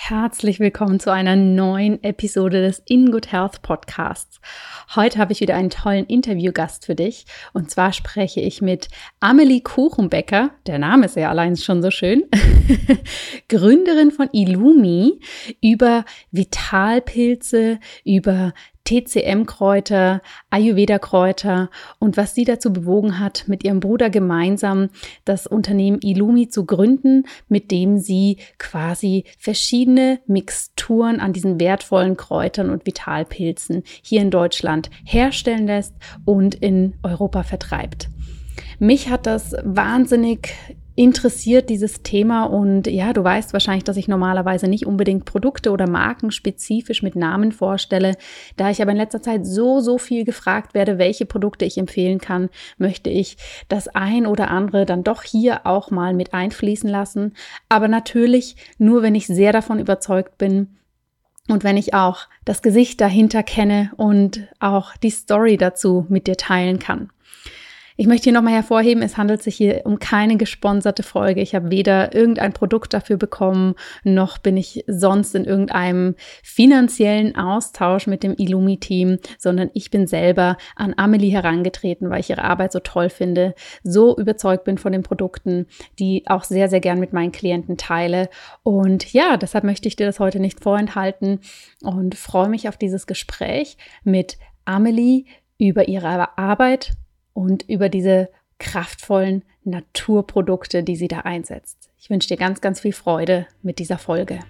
herzlich willkommen zu einer neuen Episode des In Good Health Podcasts. Heute habe ich wieder einen tollen Interviewgast für dich und zwar spreche ich mit Amelie Kuchenbecker, der Name ist ja allein schon so schön, Gründerin von Illumi, über Vitalpilze, über TCM-Kräuter, Ayurveda-Kräuter und was sie dazu bewogen hat, mit ihrem Bruder gemeinsam das Unternehmen Illumi zu gründen, mit dem sie quasi verschiedene Mixturen an diesen wertvollen Kräutern und Vitalpilzen hier in Deutschland herstellen lässt und in Europa vertreibt. Mich hat das wahnsinnig interessiert, dieses Thema, und ja, du weißt wahrscheinlich, dass ich normalerweise nicht unbedingt Produkte oder Marken spezifisch mit Namen vorstelle. Da ich aber in letzter Zeit so viel gefragt werde, welche Produkte ich empfehlen kann, möchte ich das ein oder andere dann doch hier auch mal mit einfließen lassen. Aber natürlich nur, wenn ich sehr davon überzeugt bin und wenn ich auch das Gesicht dahinter kenne und auch die Story dazu mit dir teilen kann. Ich möchte hier nochmal hervorheben, es handelt sich hier um keine gesponserte Folge. Ich habe weder irgendein Produkt dafür bekommen, noch bin ich sonst in irgendeinem finanziellen Austausch mit dem Illumi-Team, sondern ich bin selber an Amelie herangetreten, weil ich ihre Arbeit so toll finde, so überzeugt bin von den Produkten, die auch sehr, sehr gern mit meinen Klienten teile. Und ja, deshalb möchte ich dir das heute nicht vorenthalten und freue mich auf dieses Gespräch mit Amelie über ihre Arbeit und über diese kraftvollen Naturprodukte, die sie da einsetzt. Ich wünsche dir ganz, ganz viel Freude mit dieser Folge.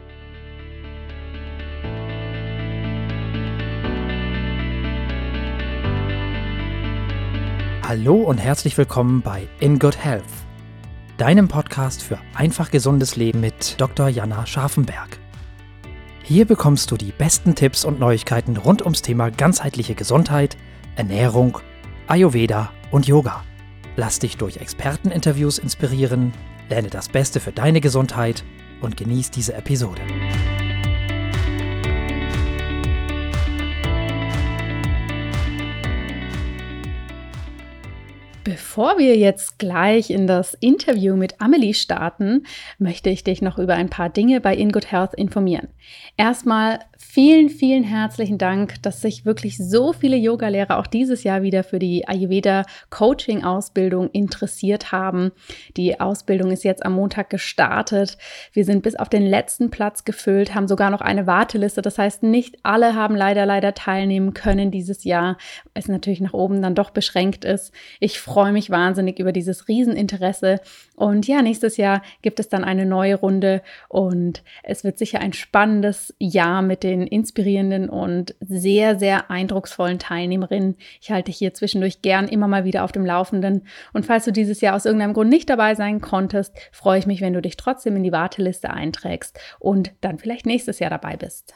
Hallo und herzlich willkommen bei In Good Health, deinem Podcast für einfach gesundes Leben mit Dr. Jana Scharfenberg. Hier bekommst du die besten Tipps und Neuigkeiten rund ums Thema ganzheitliche Gesundheit, Ernährung, Ayurveda und Yoga. Lass dich durch Experteninterviews inspirieren, lerne das Beste für deine Gesundheit und genieß diese Episode. Bevor wir jetzt gleich in das Interview mit Amelie starten, möchte ich dich noch über ein paar Dinge bei In Good Health informieren. Erstmal vielen herzlichen Dank, dass sich wirklich so viele Yogalehrer auch dieses Jahr wieder für die Ayurveda-Coaching-Ausbildung interessiert haben. Die Ausbildung ist jetzt am Montag gestartet. Wir sind bis auf den letzten Platz gefüllt, haben sogar noch eine Warteliste. Das heißt, nicht alle haben leider teilnehmen können dieses Jahr, weil es natürlich nach oben dann doch beschränkt ist. Ich freue mich wahnsinnig über dieses Rieseninteresse. Und ja, nächstes Jahr gibt es dann eine neue Runde und es wird sicher ein spannendes Jahr mit den inspirierenden und sehr eindrucksvollen Teilnehmerinnen. Ich halte dich hier zwischendurch gern immer mal wieder auf dem Laufenden. Und falls du dieses Jahr aus irgendeinem Grund nicht dabei sein konntest, freue ich mich, wenn du dich trotzdem in die Warteliste einträgst und dann vielleicht nächstes Jahr dabei bist.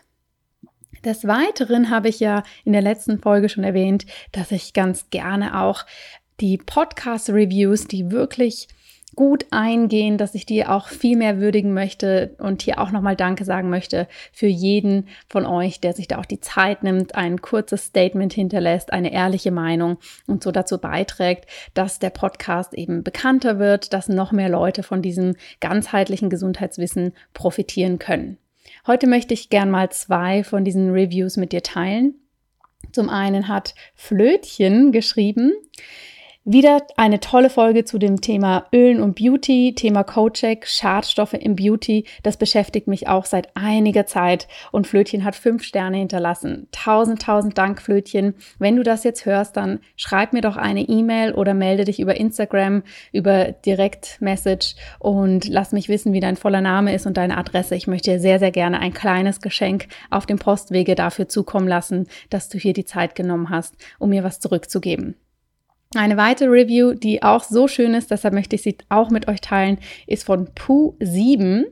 Des Weiteren habe ich ja in der letzten Folge schon erwähnt, dass ich ganz gerne auch die Podcast-Reviews, die wirklich gut eingehen, dass ich die auch viel mehr würdigen möchte und hier auch nochmal Danke sagen möchte für jeden von euch, der sich da auch die Zeit nimmt, ein kurzes Statement hinterlässt, eine ehrliche Meinung und so dazu beiträgt, dass der Podcast eben bekannter wird, dass noch mehr Leute von diesem ganzheitlichen Gesundheitswissen profitieren können. Heute möchte ich gern mal 2 von diesen Reviews mit dir teilen. Zum einen hat Flötchen geschrieben: Wieder eine tolle Folge zu dem Thema Ölen und Beauty, Thema Co-Check, Schadstoffe im Beauty. Das beschäftigt mich auch seit einiger Zeit und Flötchen hat 5 Sterne hinterlassen. Tausend Dank, Flötchen. Wenn du das jetzt hörst, dann schreib mir doch eine E-Mail oder melde dich über Instagram, über Direktmessage und lass mich wissen, wie dein voller Name ist und deine Adresse. Ich möchte dir sehr gerne ein kleines Geschenk auf dem Postwege dafür zukommen lassen, dass du hier die Zeit genommen hast, um mir was zurückzugeben. Eine weitere Review, die auch so schön ist, deshalb möchte ich sie auch mit euch teilen, ist von Pooh7.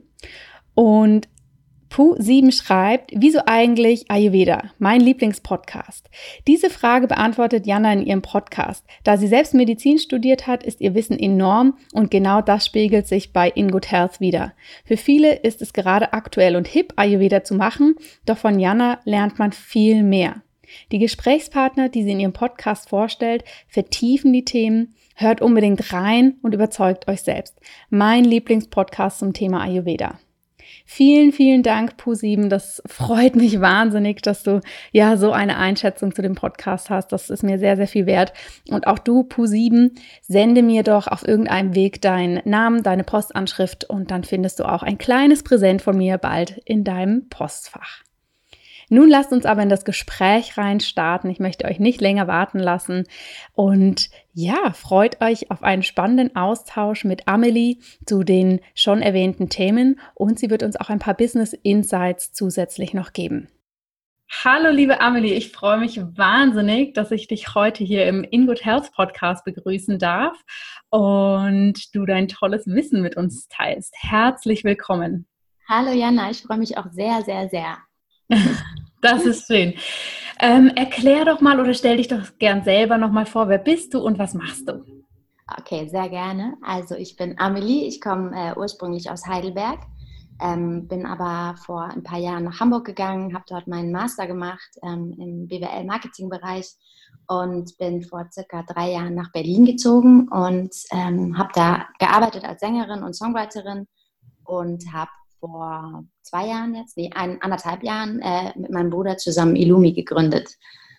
Und Pooh7 schreibt: Wieso eigentlich Ayurveda? Mein Lieblingspodcast. Diese Frage beantwortet Jana in ihrem Podcast. Da sie selbst Medizin studiert hat, ist ihr Wissen enorm und genau das spiegelt sich bei In Good Health wieder. Für viele ist es gerade aktuell und hip, Ayurveda zu machen, doch von Jana lernt man viel mehr. Die Gesprächspartner, die sie in ihrem Podcast vorstellt, vertiefen die Themen. Hört unbedingt rein und überzeugt euch selbst. Mein Lieblingspodcast zum Thema Ayurveda. Vielen, vielen Dank, ProSieben. Das freut mich wahnsinnig, dass du ja so eine Einschätzung zu dem Podcast hast. Das ist mir sehr, sehr viel wert. Und auch du, ProSieben, sende mir doch auf irgendeinem Weg deinen Namen, deine Postanschrift und dann findest du auch ein kleines Präsent von mir bald in deinem Postfach. Nun lasst uns aber in das Gespräch reinstarten. Ich möchte euch nicht länger warten lassen und ja, freut euch auf einen spannenden Austausch mit Amelie zu den schon erwähnten Themen und sie wird uns auch ein paar Business Insights zusätzlich noch geben. Hallo liebe Amelie, ich freue mich wahnsinnig, dass ich dich heute hier im In Good Health Podcast begrüßen darf und du dein tolles Wissen mit uns teilst. Herzlich willkommen. Hallo Jana, ich freue mich auch sehr, sehr, sehr. Das ist schön. Erklär doch mal oder stell dich doch gern selber nochmal vor, wer bist du und was machst du? Okay, sehr gerne. Also ich bin Amelie, ich komme ursprünglich aus Heidelberg, bin aber vor ein paar Jahren nach Hamburg gegangen, habe dort meinen Master gemacht im BWL-Marketing-Bereich und bin vor circa 3 Jahren nach Berlin gezogen und habe da gearbeitet als Sängerin und Songwriterin und habe vor 1,5 Jahren mit meinem Bruder zusammen Illumi gegründet.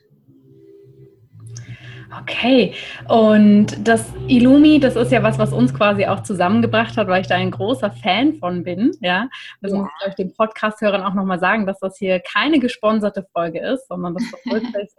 Okay, und das Illumi, das ist ja was uns quasi auch zusammengebracht hat, weil ich da ein großer Fan von bin, ja. Das muss ich euch den Podcast-Hörern auch nochmal sagen, dass das hier keine gesponserte Folge ist, sondern dass das wirklich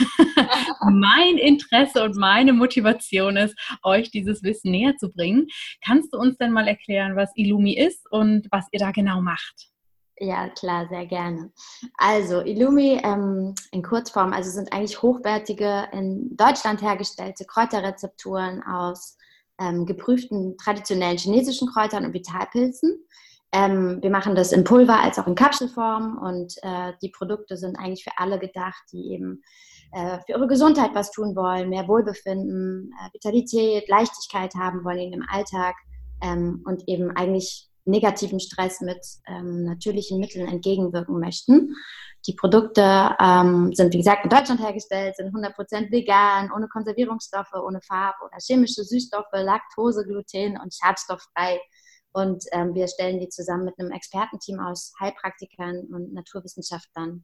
mein Interesse und meine Motivation ist, euch dieses Wissen näher zu bringen. Kannst du uns denn mal erklären, was Illumi ist und was ihr da genau macht? Ja, klar, sehr gerne. Also Illumi in Kurzform, also sind eigentlich hochwertige, in Deutschland hergestellte Kräuterrezepturen aus geprüften traditionellen chinesischen Kräutern und Vitalpilzen. Wir machen das in Pulver als auch in Kapselform und die Produkte sind eigentlich für alle gedacht, die eben für ihre Gesundheit was tun wollen, mehr Wohlbefinden, Vitalität, Leichtigkeit haben wollen in dem Alltag und eben eigentlich negativen Stress mit natürlichen Mitteln entgegenwirken möchten. Die Produkte sind, wie gesagt, in Deutschland hergestellt, sind 100% vegan, ohne Konservierungsstoffe, ohne Farb- oder chemische Süßstoffe, Laktose, Gluten und schadstofffrei. Und wir stellen die zusammen mit einem Expertenteam aus Heilpraktikern und Naturwissenschaftlern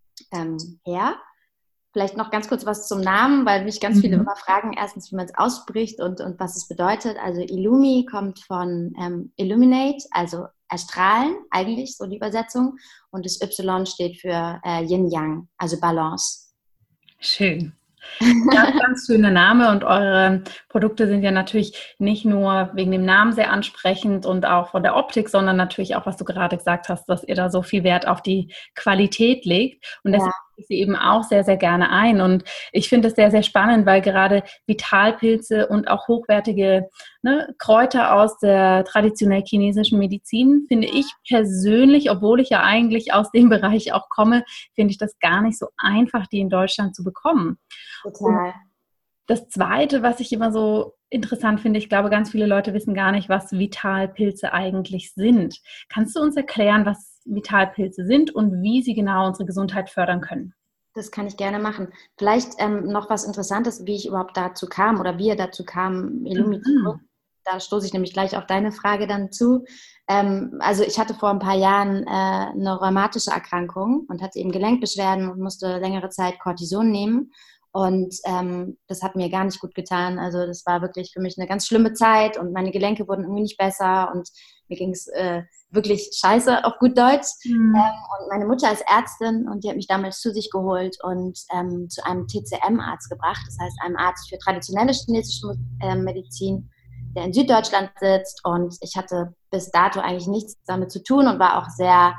her. Vielleicht noch ganz kurz was zum Namen, weil mich ganz viele immer fragen, erstens, wie man es ausspricht und was es bedeutet. Also Illumi kommt von Illuminate, also erstrahlen eigentlich, so die Übersetzung. Und das Y steht für Yin-Yang, also Balance. Schön. Ja, ganz schöner Name und eure Produkte sind ja natürlich nicht nur wegen dem Namen sehr ansprechend und auch von der Optik, sondern natürlich auch, was du gerade gesagt hast, dass ihr da so viel Wert auf die Qualität legt und deswegen ich sie eben auch sehr, sehr gerne ein und ich finde es sehr, sehr spannend, weil gerade Vitalpilze und auch hochwertige Kräuter aus der traditionell chinesischen Medizin, finde ich persönlich, obwohl ich ja eigentlich aus dem Bereich auch komme, finde ich das gar nicht so einfach, die in Deutschland zu bekommen. Total. Und das Zweite, was ich immer so interessant finde, ich glaube, ganz viele Leute wissen gar nicht, was Vitalpilze eigentlich sind. Kannst du uns erklären, was Vitalpilze sind und wie sie genau unsere Gesundheit fördern können? Das kann ich gerne machen. Vielleicht noch was Interessantes, wie ich überhaupt dazu kam oder wie ihr dazu kam, Illumi zu gründen. Da stoße ich nämlich gleich auf deine Frage dann zu. Also ich hatte vor ein paar Jahren eine rheumatische Erkrankung und hatte eben Gelenkbeschwerden und musste längere Zeit Cortison nehmen. Und das hat mir gar nicht gut getan. Also das war wirklich für mich eine ganz schlimme Zeit und meine Gelenke wurden irgendwie nicht besser und mir ging es wirklich scheiße auf gut Deutsch. Und meine Mutter ist Ärztin und die hat mich damals zu sich geholt und zu einem TCM-Arzt gebracht. Das heißt, einem Arzt für traditionelle chinesische Medizin, der in Süddeutschland sitzt. Und ich hatte bis dato eigentlich nichts damit zu tun und war auch sehr,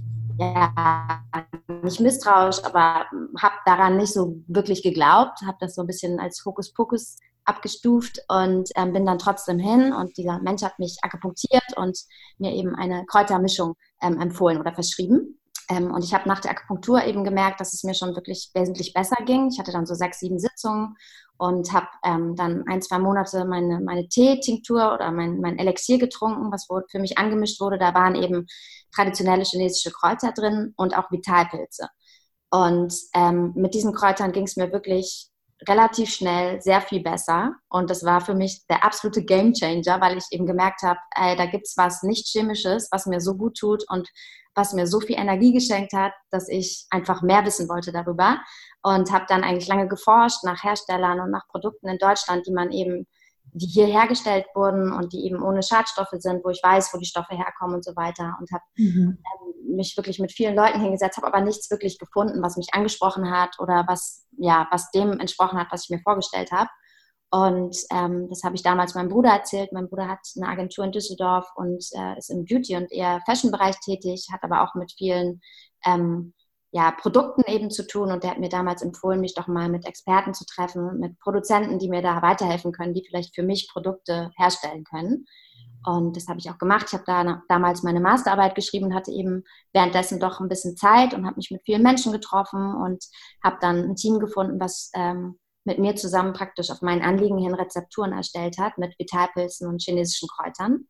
nicht misstrauisch, aber habe daran nicht so wirklich geglaubt, habe das so ein bisschen als Hokuspokus abgestuft und bin dann trotzdem hin und dieser Mensch hat mich akupunktiert und mir eben eine Kräutermischung empfohlen oder verschrieben. Und ich habe nach der Akupunktur eben gemerkt, dass es mir schon wirklich wesentlich besser ging. Ich hatte dann so 6, 7 Sitzungen und habe dann 1, 2 Monate meine Teetinktur oder mein Elixier getrunken, was für mich angemischt wurde. Da waren eben traditionelle chinesische Kräuter drin und auch Vitalpilze. Und mit diesen Kräutern ging es mir wirklich relativ schnell sehr viel besser. Und das war für mich der absolute Gamechanger, weil ich eben gemerkt habe, da gibt es was nicht Chemisches, was mir so gut tut und was mir so viel Energie geschenkt hat, dass ich einfach mehr wissen wollte darüber. Und habe dann eigentlich lange geforscht nach Herstellern und nach Produkten in Deutschland, die hier hergestellt wurden und die eben ohne Schadstoffe sind, wo ich weiß, wo die Stoffe herkommen und so weiter. Und habe mich wirklich mit vielen Leuten hingesetzt, habe aber nichts wirklich gefunden, was mich angesprochen hat oder was dem entsprochen hat, was ich mir vorgestellt habe. Und das habe ich damals meinem Bruder erzählt. Mein Bruder hat eine Agentur in Düsseldorf und ist im Beauty- und eher Fashion-Bereich tätig, hat aber auch mit vielen Produkten eben zu tun. Und der hat mir damals empfohlen, mich doch mal mit Experten zu treffen, mit Produzenten, die mir da weiterhelfen können, die vielleicht für mich Produkte herstellen können. Und das habe ich auch gemacht. Ich habe da damals meine Masterarbeit geschrieben und hatte eben währenddessen doch ein bisschen Zeit und habe mich mit vielen Menschen getroffen und habe dann ein Team gefunden, was mit mir zusammen praktisch auf mein Anliegen hin Rezepturen erstellt hat mit Vitalpilzen und chinesischen Kräutern.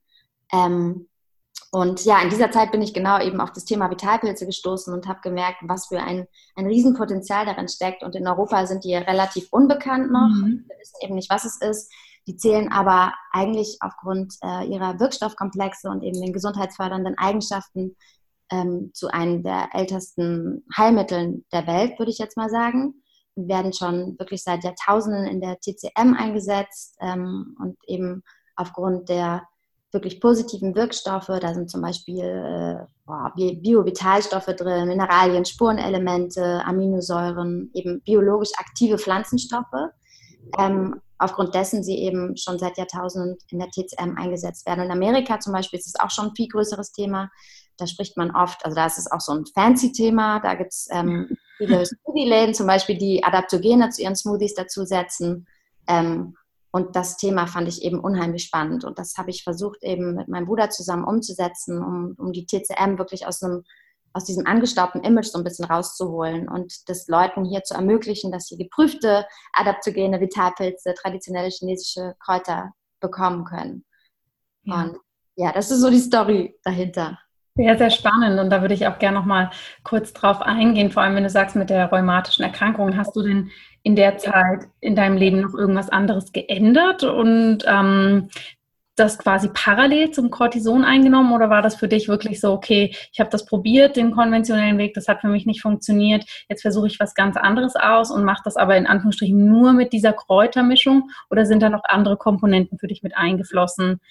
Und ja, in dieser Zeit bin ich genau eben auf das Thema Vitalpilze gestoßen und habe gemerkt, was für ein Riesenpotenzial darin steckt. Und in Europa sind die relativ unbekannt noch. Wir wissen eben nicht, was es ist. Die zählen aber eigentlich aufgrund ihrer Wirkstoffkomplexe und eben den gesundheitsfördernden Eigenschaften zu einem der ältesten Heilmitteln der Welt, würde ich jetzt mal sagen. Und werden schon wirklich seit Jahrtausenden in der TCM eingesetzt und eben aufgrund der wirklich positiven Wirkstoffe, da sind zum Beispiel Biovitalstoffe drin, Mineralien, Spurenelemente, Aminosäuren, eben biologisch aktive Pflanzenstoffe, aufgrund dessen sie eben schon seit Jahrtausenden in der TCM eingesetzt werden. In Amerika zum Beispiel ist es auch schon ein viel größeres Thema. Da spricht man oft, also da ist es auch so ein fancy Thema, da gibt es viele Smoothie-Läden zum Beispiel, die Adaptogene zu ihren Smoothies dazusetzen. Und das Thema fand ich eben unheimlich spannend. Und das habe ich versucht, eben mit meinem Bruder zusammen umzusetzen, um die TCM wirklich aus diesem angestaubten Image so ein bisschen rauszuholen und das Leuten hier zu ermöglichen, dass sie geprüfte adaptogene Vitalpilze, traditionelle chinesische Kräuter bekommen können. Ja. Und ja, das ist so die Story dahinter. Sehr, sehr spannend. Und da würde ich auch gerne noch mal kurz drauf eingehen, vor allem wenn du sagst, mit der rheumatischen Erkrankung, hast du denn in der Zeit in deinem Leben noch irgendwas anderes geändert und das quasi parallel zum Cortison eingenommen, oder war das für dich wirklich so, okay, ich habe das probiert, den konventionellen Weg, das hat für mich nicht funktioniert, jetzt versuche ich was ganz anderes aus und mache das aber in Anführungsstrichen nur mit dieser Kräutermischung, oder sind da noch andere Komponenten für dich mit eingeflossen?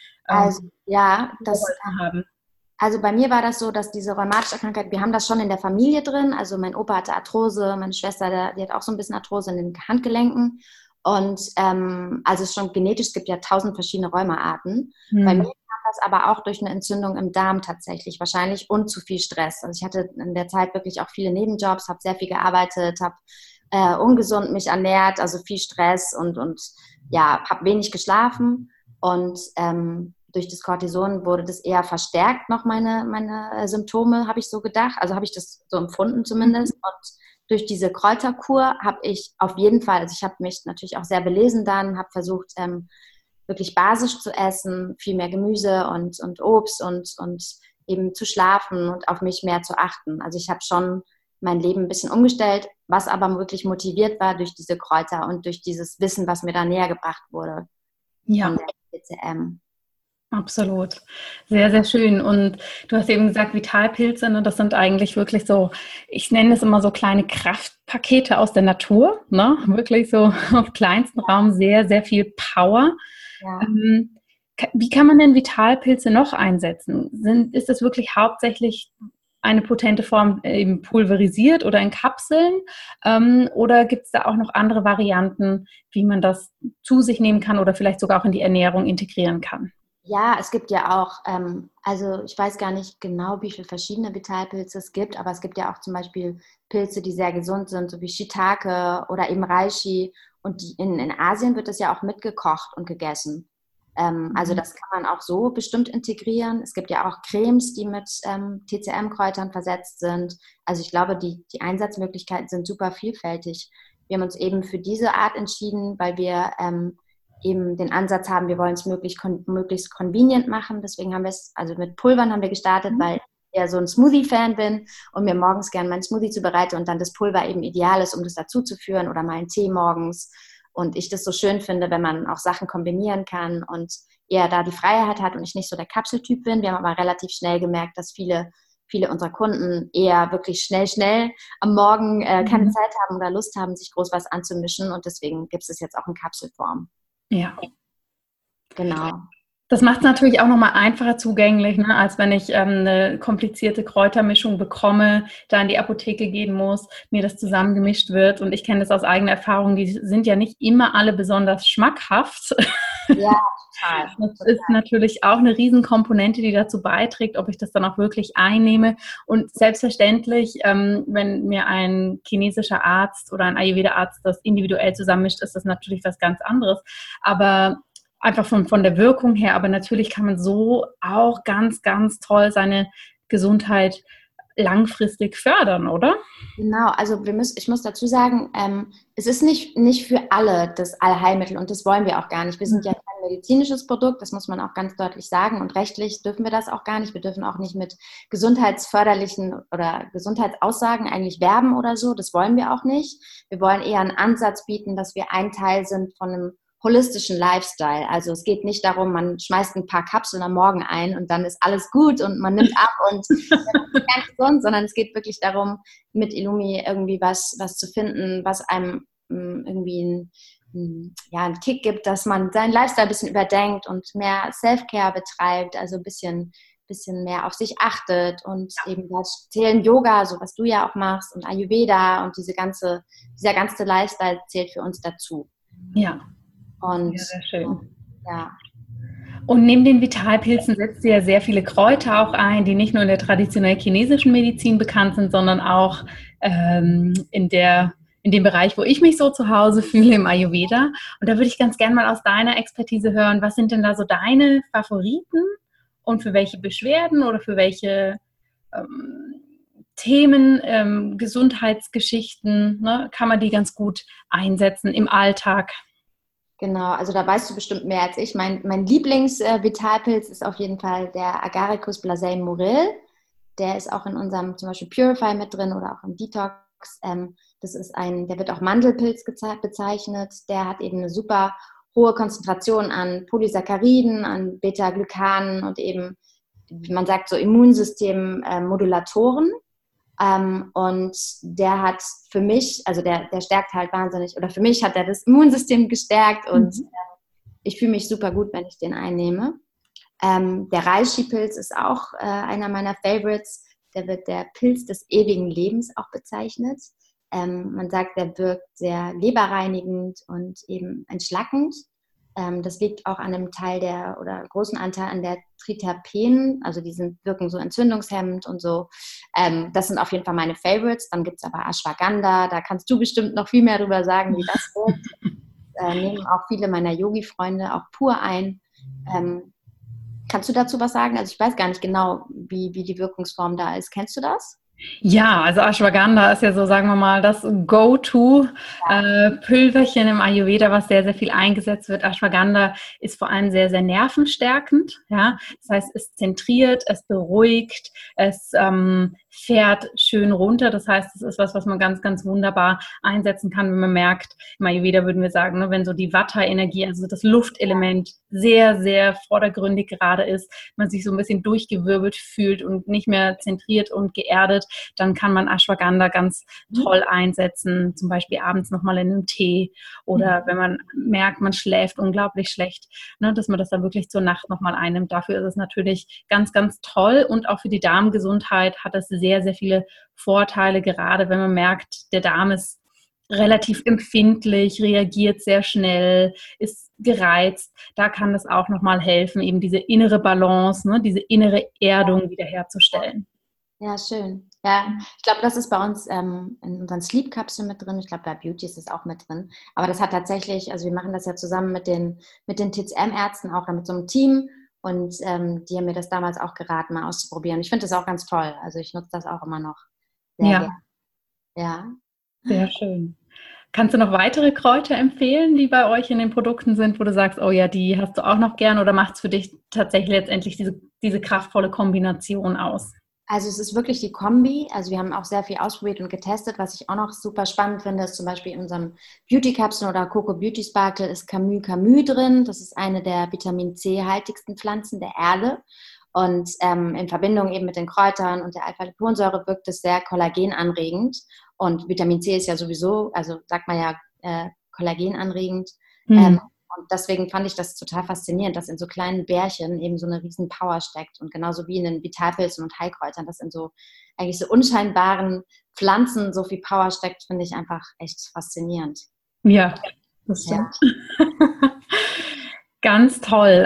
Also bei mir war das so, dass diese rheumatische Krankheit, wir haben das schon in der Familie drin. Also mein Opa hatte Arthrose, meine Schwester, die hat auch so ein bisschen Arthrose in den Handgelenken. Und also es ist schon genetisch, es gibt ja 1000 verschiedene Rheumaarten. Bei mir kam das aber auch durch eine Entzündung im Darm tatsächlich, wahrscheinlich, und zu viel Stress. Also ich hatte in der Zeit wirklich auch viele Nebenjobs, habe sehr viel gearbeitet, habe ungesund mich ernährt, also viel Stress und habe wenig geschlafen. Und durch das Cortison wurde das eher verstärkt noch meine Symptome, habe ich so gedacht. Also habe ich das so empfunden zumindest. Und durch diese Kräuterkur habe ich auf jeden Fall, also ich habe mich natürlich auch sehr belesen dann, habe versucht, wirklich basisch zu essen, viel mehr Gemüse und Obst und eben zu schlafen und auf mich mehr zu achten. Also ich habe schon mein Leben ein bisschen umgestellt, was aber wirklich motiviert war durch diese Kräuter und durch dieses Wissen, was mir da näher gebracht wurde von der TCM. Absolut. Sehr, sehr schön. Und du hast eben gesagt, Vitalpilze, ne, das sind eigentlich wirklich so, ich nenne es immer so kleine Kraftpakete aus der Natur, ne? Wirklich so auf kleinstem Raum sehr, sehr viel Power. Ja. Wie kann man denn Vitalpilze noch einsetzen? Ist das wirklich hauptsächlich eine potente Form eben pulverisiert oder in Kapseln? Oder gibt es da auch noch andere Varianten, wie man das zu sich nehmen kann oder vielleicht sogar auch in die Ernährung integrieren kann? Ja, es gibt ja auch, also ich weiß gar nicht genau, wie viele verschiedene Vitalpilze es gibt, aber es gibt ja auch zum Beispiel Pilze, die sehr gesund sind, so wie Shiitake oder eben Reishi. Und in Asien wird das ja auch mitgekocht und gegessen. Also das kann man auch so bestimmt integrieren. Es gibt ja auch Cremes, die mit TCM-Kräutern versetzt sind. Also ich glaube, die Einsatzmöglichkeiten sind super vielfältig. Wir haben uns eben für diese Art entschieden, weil wir eben den Ansatz haben, wir wollen es möglichst convenient machen. Deswegen haben wir es, also mit Pulvern haben wir gestartet, weil eher so ein Smoothie-Fan bin und mir morgens gerne meinen Smoothie zubereite und dann das Pulver eben ideal ist, um das dazuzuführen oder mal einen Tee morgens. Und ich das so schön finde, wenn man auch Sachen kombinieren kann und eher da die Freiheit hat und ich nicht so der Kapseltyp bin. Wir haben aber relativ schnell gemerkt, dass viele unserer Kunden eher wirklich schnell am Morgen keine Zeit haben oder Lust haben, sich groß was anzumischen. Und deswegen gibt es jetzt auch in Kapselform. Ja. Genau. Das macht es natürlich auch nochmal einfacher zugänglich, ne, als wenn ich eine komplizierte Kräutermischung bekomme, da in die Apotheke gehen muss, mir das zusammengemischt wird. Und ich kenne das aus eigener Erfahrung, die sind ja nicht immer alle besonders schmackhaft. Ja, total. Das ist natürlich auch eine Riesenkomponente, die dazu beiträgt, ob ich das dann auch wirklich einnehme. Und selbstverständlich, wenn mir ein chinesischer Arzt oder ein Ayurveda-Arzt das individuell zusammenmischt, ist das natürlich was ganz anderes. Aber einfach von der Wirkung her, aber natürlich kann man so auch ganz, ganz toll seine Gesundheit langfristig fördern, oder? Genau, also ich muss dazu sagen, es ist nicht für alle das Allheilmittel und das wollen wir auch gar nicht. Wir sind ja kein medizinisches Produkt, das muss man auch ganz deutlich sagen und rechtlich dürfen wir das auch gar nicht. Wir dürfen auch nicht mit gesundheitsförderlichen oder Gesundheitsaussagen eigentlich werben oder so, das wollen wir auch nicht. Wir wollen eher einen Ansatz bieten, dass wir ein Teil sind von einem holistischen Lifestyle. Also es geht nicht darum, man schmeißt ein paar Kapseln am Morgen ein und dann ist alles gut und man nimmt ab und ganz gesund, sondern es geht wirklich darum, mit Illumi irgendwie was zu finden, was einem irgendwie einen Kick gibt, dass man seinen Lifestyle ein bisschen überdenkt und mehr Self-Care betreibt, also ein bisschen mehr auf sich achtet und eben da zählen Yoga, so was du ja auch machst und Ayurveda und dieser ganze Lifestyle zählt für uns dazu. Ja. Und ja, sehr schön. Ja. Und neben den Vitalpilzen setzt ihr ja sehr viele Kräuter auch ein, die nicht nur in der traditionell chinesischen Medizin bekannt sind, sondern auch in dem Bereich, wo ich mich so zu Hause fühle, im Ayurveda. Und da würde ich ganz gerne mal aus deiner Expertise hören, was sind denn da so deine Favoriten und für welche Beschwerden oder für welche Themen, Gesundheitsgeschichten, ne, kann man die ganz gut einsetzen im Alltag? Genau, also da weißt du bestimmt mehr als ich. Mein Lieblings-Vitalpilz ist auf jeden Fall der Agaricus blasei morel. Der ist auch in unserem zum Beispiel Purify mit drin oder auch im Detox. Das ist der wird auch Mandelpilz bezeichnet. Der hat eben eine super hohe Konzentration an Polysacchariden, an Beta-Glykanen und eben, wie man sagt, so Immunsystem-Modulatoren. Und der hat für mich, also der stärkt halt wahnsinnig, oder für mich hat er das Immunsystem gestärkt und ich fühle mich super gut, wenn ich den einnehme. Der Reishi-Pilz ist auch einer meiner Favorites. Der wird der Pilz des ewigen Lebens auch bezeichnet. Man sagt, der wirkt sehr leberreinigend und eben entschlackend. Das liegt auch an einem großen Anteil an der Triterpenen, also wirken so entzündungshemmend und so. Das sind auf jeden Fall meine Favorites. Dann gibt es aber Ashwagandha, da kannst du bestimmt noch viel mehr drüber sagen, wie das wirkt. Nehmen auch viele meiner Yogi-Freunde auch pur ein. Kannst du dazu was sagen? Also ich weiß gar nicht genau, wie die Wirkungsform da ist. Kennst du das? Ja, also Ashwagandha ist ja so, sagen wir mal, das Go-To-Pülverchen im Ayurveda, was sehr, sehr viel eingesetzt wird. Ashwagandha ist vor allem sehr, sehr nervenstärkend. Ja? Das heißt, es zentriert, es beruhigt, es fährt schön runter. Das heißt, es ist was man ganz, ganz wunderbar einsetzen kann, wenn man merkt, im Ayurveda würden wir sagen, ne, wenn so die Vata-Energie, also das Luftelement sehr, sehr vordergründig gerade ist, man sich so ein bisschen durchgewirbelt fühlt und nicht mehr zentriert und geerdet, dann kann man Ashwagandha ganz toll einsetzen, zum Beispiel abends nochmal in einem Tee oder wenn man merkt, man schläft unglaublich schlecht, ne, dass man das dann wirklich zur Nacht nochmal einnimmt. Dafür ist es natürlich ganz, ganz toll und auch für die Darmgesundheit hat es sehr, sehr viele Vorteile, gerade wenn man merkt, der Darm ist relativ empfindlich, reagiert sehr schnell, ist gereizt. Da kann es auch nochmal helfen, eben diese innere Balance, ne, diese innere Erdung wiederherzustellen. Ja, schön. Ja, ich glaube, das ist bei uns in unseren Sleep-Kapseln mit drin. Ich glaube, bei Beauty ist es auch mit drin. Aber das hat tatsächlich, also wir machen das ja zusammen mit den TCM-Ärzten, auch mit so einem Team. Und die haben mir das damals auch geraten, mal auszuprobieren. Ich finde das auch ganz toll. Also ich nutze das auch immer noch sehr gerne. Ja. Sehr schön. Kannst du noch weitere Kräuter empfehlen, die bei euch in den Produkten sind, wo du sagst, oh ja, die hast du auch noch gern oder macht es für dich tatsächlich letztendlich diese kraftvolle Kombination aus? Also es ist wirklich die Kombi. Also wir haben auch sehr viel ausprobiert und getestet. Was ich auch noch super spannend finde, ist zum Beispiel in unserem Beauty-Kapseln oder Coco Beauty Sparkle ist Camus Camus drin. Das ist eine der Vitamin-C-haltigsten Pflanzen, der Erle. Und in Verbindung eben mit den Kräutern und der Alpha-Liponsäure wirkt es sehr kollagenanregend. Und Vitamin C ist ja sowieso, also sagt man ja, kollagenanregend. Und deswegen fand ich das total faszinierend, dass in so kleinen Bärchen eben so eine riesen Power steckt. Und genauso wie in den Vitalpilzen und Heilkräutern, dass in so eigentlich so unscheinbaren Pflanzen so viel Power steckt, finde ich einfach echt faszinierend. Ja, das stimmt. Ja. Ganz toll.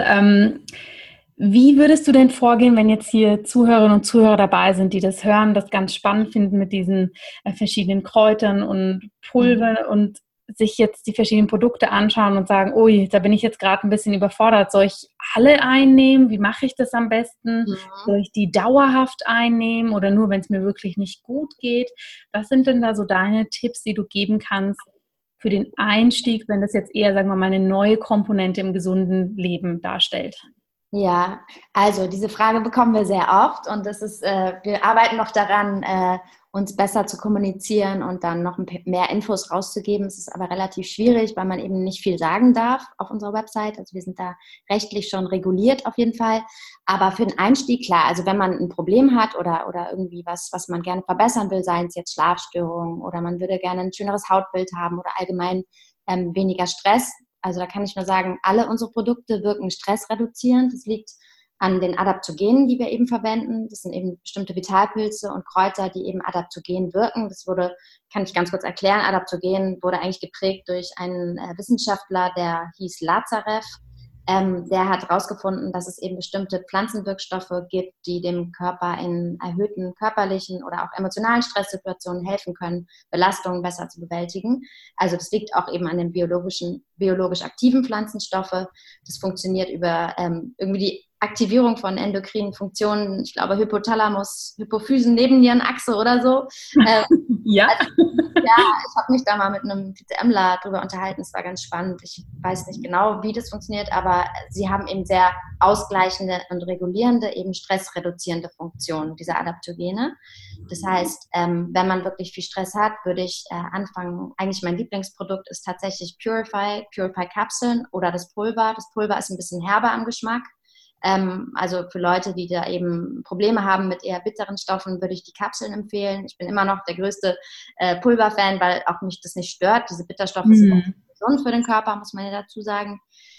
Wie würdest du denn vorgehen, wenn jetzt hier Zuhörerinnen und Zuhörer dabei sind, die das hören, das ganz spannend finden mit diesen verschiedenen Kräutern und Pulvern und sich jetzt die verschiedenen Produkte anschauen und sagen, ui, da bin ich jetzt gerade ein bisschen überfordert. Soll ich alle einnehmen? Wie mache ich das am besten? Soll ich die dauerhaft einnehmen oder nur, wenn es mir wirklich nicht gut geht? Was sind denn da so deine Tipps, die du geben kannst für den Einstieg, wenn das jetzt eher, sagen wir mal, eine neue Komponente im gesunden Leben darstellt? Ja, also diese Frage bekommen wir sehr oft und das ist, wir arbeiten noch daran, uns besser zu kommunizieren und dann noch mehr Infos rauszugeben. Es ist aber relativ schwierig, weil man eben nicht viel sagen darf auf unserer Website. Also wir sind da rechtlich schon reguliert auf jeden Fall. Aber für den Einstieg, klar, also wenn man ein Problem hat oder irgendwie was man gerne verbessern will, seien es jetzt Schlafstörungen oder man würde gerne ein schöneres Hautbild haben oder allgemein weniger Stress. Also da kann ich nur sagen, alle unsere Produkte wirken stressreduzierend. Das liegt an den Adaptogenen, die wir eben verwenden. Das sind eben bestimmte Vitalpilze und Kräuter, die eben adaptogen wirken. Das kann ich ganz kurz erklären, Adaptogen wurde eigentlich geprägt durch einen Wissenschaftler, der hieß Lazarev. Der hat herausgefunden, dass es eben bestimmte Pflanzenwirkstoffe gibt, die dem Körper in erhöhten körperlichen oder auch emotionalen Stresssituationen helfen können, Belastungen besser zu bewältigen. Also das liegt auch eben an den biologisch aktiven Pflanzenstoffe. Das funktioniert über irgendwie die Aktivierung von endokrinen Funktionen, ich glaube Hypothalamus, Hypophysen, Nebennierenachse oder so. Ja. Also, ja, ich habe mich da mal mit einem PCMler drüber unterhalten, es war ganz spannend. Ich weiß nicht genau, wie das funktioniert, aber sie haben eben sehr ausgleichende und regulierende, eben stressreduzierende Funktionen, diese Adaptogene. Das heißt, wenn man wirklich viel Stress hat, würde ich anfangen, eigentlich mein Lieblingsprodukt ist tatsächlich Purify Kapseln oder das Pulver. Das Pulver ist ein bisschen herber am Geschmack. Also für Leute, die da eben Probleme haben mit eher bitteren Stoffen, würde ich die Kapseln empfehlen. Ich bin immer noch der größte Pulverfan, weil auch mich das nicht stört. Diese Bitterstoffe sind auch gesund für den Körper, muss man ja dazu sagen.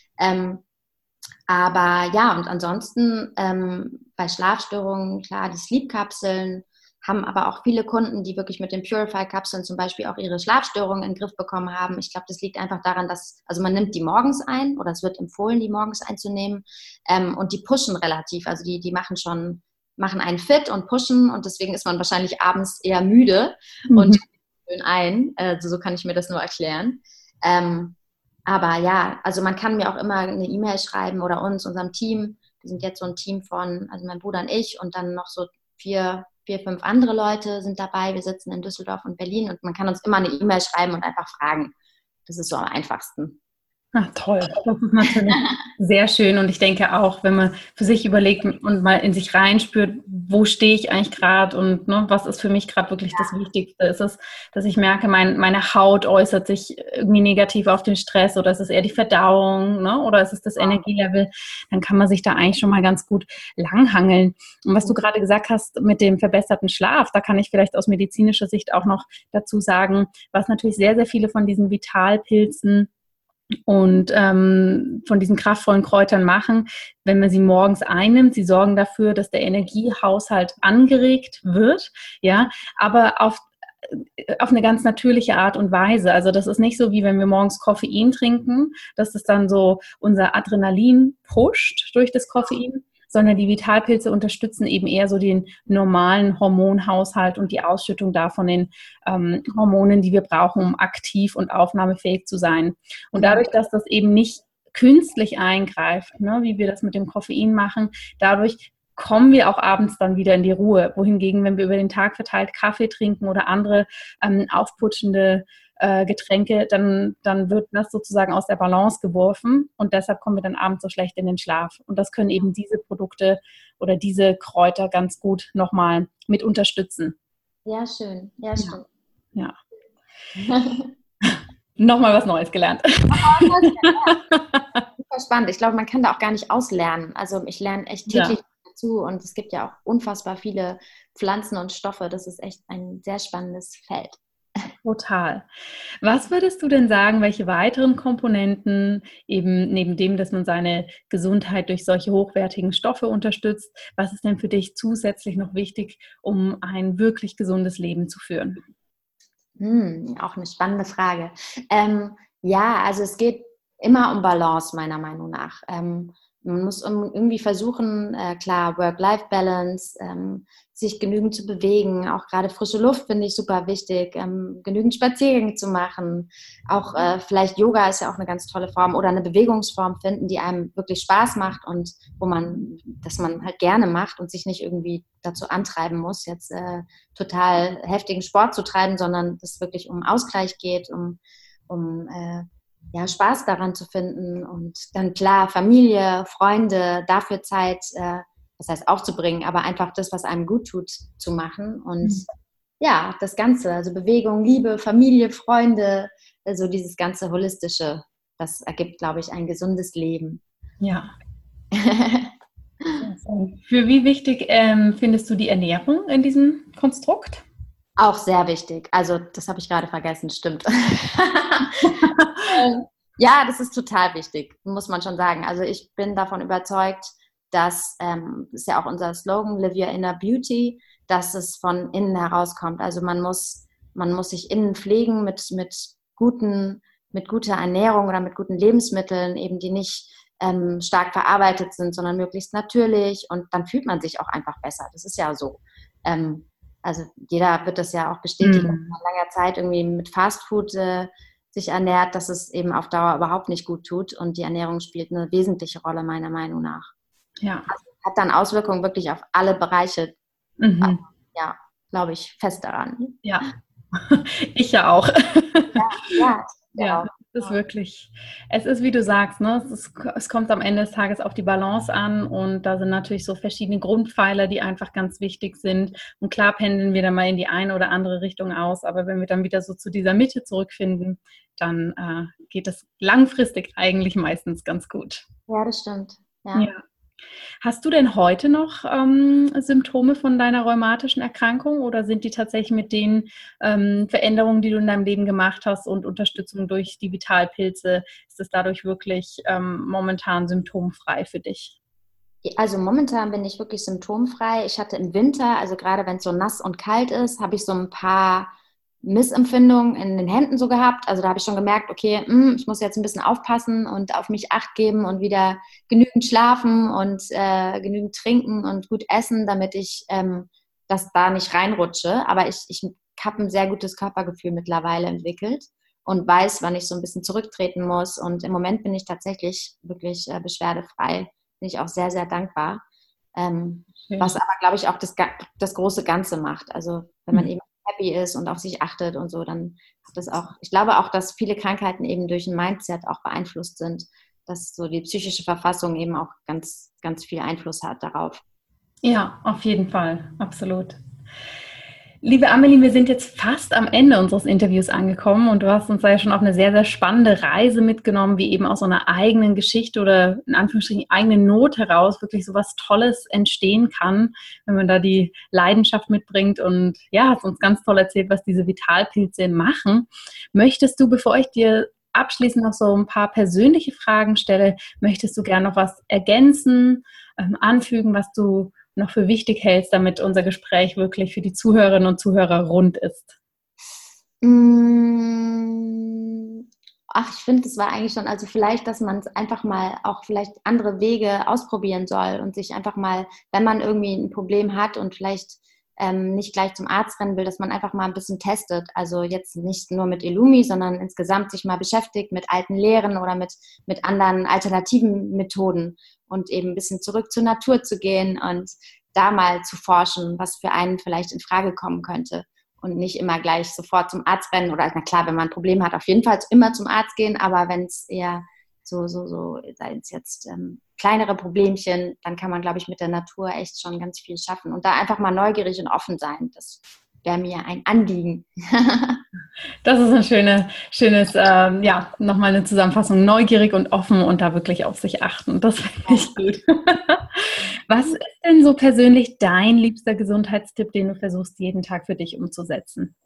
Aber ja, und ansonsten bei Schlafstörungen, klar, die Sleep-Kapseln haben aber auch viele Kunden, die wirklich mit den Purify-Kapseln zum Beispiel auch ihre Schlafstörungen in den Griff bekommen haben. Ich glaube, das liegt einfach daran, also man nimmt die morgens ein oder es wird empfohlen, die morgens einzunehmen und die pushen relativ, also die machen einen fit und pushen und deswegen ist man wahrscheinlich abends eher müde und schön ein. Also so kann ich mir das nur erklären. Aber ja, also man kann mir auch immer eine E-Mail schreiben oder unserem Team. Wir sind jetzt so ein Team von, also mein Bruder und ich und dann noch so vier, 5 andere Leute sind dabei. Wir sitzen in Düsseldorf und Berlin und man kann uns immer eine E-Mail schreiben und einfach fragen. Das ist so am einfachsten. Ach, toll. Das ist natürlich sehr schön und ich denke auch, wenn man für sich überlegt und mal in sich reinspürt, wo stehe ich eigentlich gerade und was ist für mich gerade wirklich das Wichtigste? Ist es, dass ich merke, meine Haut äußert sich irgendwie negativ auf den Stress oder ist es eher die Verdauung, oder ist es das Energielevel? Dann kann man sich da eigentlich schon mal ganz gut langhangeln. Und was du gerade gesagt hast mit dem verbesserten Schlaf, da kann ich vielleicht aus medizinischer Sicht auch noch dazu sagen, was natürlich sehr, sehr viele von diesen Vitalpilzen und von diesen kraftvollen Kräutern machen, wenn man sie morgens einnimmt. Sie sorgen dafür, dass der Energiehaushalt angeregt wird, ja, aber auf eine ganz natürliche Art und Weise. Also das ist nicht so, wie wenn wir morgens Koffein trinken, dass das dann so unser Adrenalin pusht durch das Koffein, sondern die Vitalpilze unterstützen eben eher so den normalen Hormonhaushalt und die Ausschüttung davon den Hormonen, die wir brauchen, um aktiv und aufnahmefähig zu sein. Und dadurch, dass das eben nicht künstlich eingreift, wie wir das mit dem Koffein machen, dadurch kommen wir auch abends dann wieder in die Ruhe. Wohingegen, wenn wir über den Tag verteilt Kaffee trinken oder andere aufputschende Getränke, dann wird das sozusagen aus der Balance geworfen und deshalb kommen wir dann abends so schlecht in den Schlaf. Und das können eben diese Produkte oder diese Kräuter ganz gut nochmal mit unterstützen. Ja, schön. Ja, stimmt. Ja. Nochmal was Neues gelernt. Super spannend. Ich glaube, man kann da auch gar nicht auslernen. Also ich lerne echt täglich dazu und es gibt ja auch unfassbar viele Pflanzen und Stoffe. Das ist echt ein sehr spannendes Feld. Total. Was würdest du denn sagen, welche weiteren Komponenten, eben neben dem, dass man seine Gesundheit durch solche hochwertigen Stoffe unterstützt, was ist denn für dich zusätzlich noch wichtig, um ein wirklich gesundes Leben zu führen? Auch eine spannende Frage. Ja, also es geht immer um Balance, meiner Meinung nach. Man muss irgendwie versuchen, klar, Work-Life-Balance, sich genügend zu bewegen, auch gerade frische Luft finde ich super wichtig, genügend Spaziergänge zu machen, auch vielleicht Yoga ist ja auch eine ganz tolle Form oder eine Bewegungsform finden, die einem wirklich Spaß macht und das man halt gerne macht und sich nicht irgendwie dazu antreiben muss, jetzt total heftigen Sport zu treiben, sondern es wirklich um Ausgleich geht, um Spaß daran zu finden und dann klar Familie, Freunde, dafür Zeit, das heißt aufzubringen, aber einfach das, was einem gut tut, zu machen und ja, das Ganze, also Bewegung, Liebe, Familie, Freunde, also dieses ganze Holistische, das ergibt, glaube ich, ein gesundes Leben. Ja. Für wie wichtig findest du die Ernährung in diesem Konstrukt? Auch sehr wichtig. Also das habe ich gerade vergessen, stimmt. Ja, das ist total wichtig, muss man schon sagen. Also ich bin davon überzeugt, dass, das ist ja auch unser Slogan, Live Your Inner Beauty, dass es von innen herauskommt. Also man muss sich innen pflegen mit guter Ernährung oder mit guten Lebensmitteln, eben die nicht stark verarbeitet sind, sondern möglichst natürlich und dann fühlt man sich auch einfach besser. Das ist ja so. Also jeder wird das ja auch bestätigen, dass man langer Zeit irgendwie mit Fastfood sich ernährt, dass es eben auf Dauer überhaupt nicht gut tut und die Ernährung spielt eine wesentliche Rolle meiner Meinung nach. Ja. Also hat dann Auswirkungen wirklich auf alle Bereiche. Ja, glaube ich fest daran. Ja, ich ja auch. Ja, es ist wirklich, es ist wie du sagst, ne? Es kommt am Ende des Tages auf die Balance an und da sind natürlich so verschiedene Grundpfeiler, die einfach ganz wichtig sind und klar pendeln wir dann mal in die eine oder andere Richtung aus, aber wenn wir dann wieder so zu dieser Mitte zurückfinden, dann geht es langfristig eigentlich meistens ganz gut. Ja, das stimmt. Ja. Hast du denn heute noch Symptome von deiner rheumatischen Erkrankung oder sind die tatsächlich mit den Veränderungen, die du in deinem Leben gemacht hast und Unterstützung durch die Vitalpilze, ist es dadurch wirklich momentan symptomfrei für dich? Also momentan bin ich wirklich symptomfrei. Ich hatte im Winter, also gerade wenn es so nass und kalt ist, habe ich so ein paar Missempfindungen in den Händen so gehabt. Also da habe ich schon gemerkt, okay, ich muss jetzt ein bisschen aufpassen und auf mich Acht geben und wieder genügend schlafen und genügend trinken und gut essen, damit ich das da nicht reinrutsche. Aber ich habe ein sehr gutes Körpergefühl mittlerweile entwickelt und weiß, wann ich so ein bisschen zurücktreten muss. Und im Moment bin ich tatsächlich wirklich beschwerdefrei. Bin ich auch sehr, sehr dankbar. Was aber, glaube ich, auch das große Ganze macht. Also wenn man eben happy ist und auf sich achtet und so, dann ist das auch, ich glaube auch, dass viele Krankheiten eben durch ein Mindset auch beeinflusst sind, dass so die psychische Verfassung eben auch ganz, ganz viel Einfluss hat darauf. Ja, auf jeden Fall, absolut. Liebe Amelie, wir sind jetzt fast am Ende unseres Interviews angekommen und du hast uns da ja schon auf eine sehr, sehr spannende Reise mitgenommen, wie eben aus so einer eigenen Geschichte oder in Anführungsstrichen eigenen Not heraus wirklich so was Tolles entstehen kann, wenn man da die Leidenschaft mitbringt und ja, hast uns ganz toll erzählt, was diese Vitalpilze machen. Möchtest du, bevor ich dir abschließend noch so ein paar persönliche Fragen stelle, möchtest du gerne noch was ergänzen, anfügen, was du noch für wichtig hältst, damit unser Gespräch wirklich für die Zuhörerinnen und Zuhörer rund ist? Ach, ich finde, das war eigentlich schon, also vielleicht, dass man es einfach mal auch vielleicht andere Wege ausprobieren soll und sich einfach mal, wenn man irgendwie ein Problem hat und vielleicht nicht gleich zum Arzt rennen will, dass man einfach mal ein bisschen testet. Also jetzt nicht nur mit Illumi, sondern insgesamt sich mal beschäftigt mit alten Lehren oder mit anderen alternativen Methoden und eben ein bisschen zurück zur Natur zu gehen und da mal zu forschen, was für einen vielleicht in Frage kommen könnte. Und nicht immer gleich sofort zum Arzt rennen oder, na klar, wenn man ein Problem hat, auf jeden Fall immer zum Arzt gehen, aber wenn es eher so, sei es jetzt kleinere Problemchen, dann kann man, glaube ich, mit der Natur echt schon ganz viel schaffen. Und da einfach mal neugierig und offen sein, das wäre mir ein Anliegen. Das ist ein schönes, nochmal eine Zusammenfassung. Neugierig und offen und da wirklich auf sich achten. Das finde ich gut. Was ist denn so persönlich dein liebster Gesundheitstipp, den du versuchst, jeden Tag für dich umzusetzen?